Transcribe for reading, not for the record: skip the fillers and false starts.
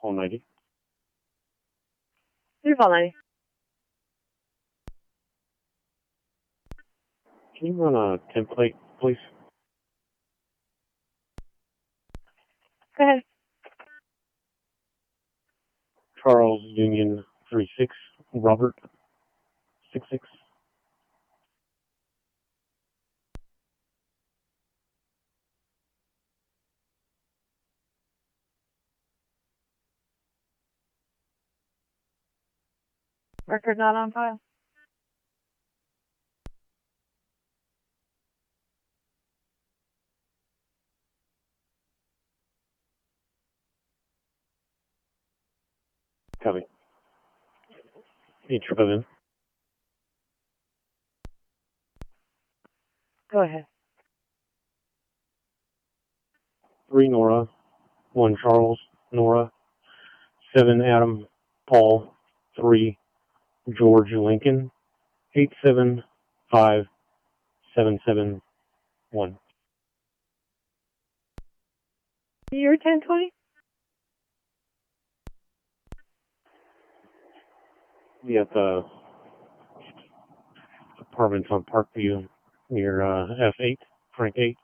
Call 90. You're call 90. Can you run a template, please? Go ahead. Charles Union 36, Robert 66. Record not on file. Copy. Need trip in. Go ahead. 3 Nora, 1 Charles, Nora, 7 Adam, Paul, 3 George Lincoln, 875771. You're 1020? We have the apartments on Parkview near F8, Frank 8.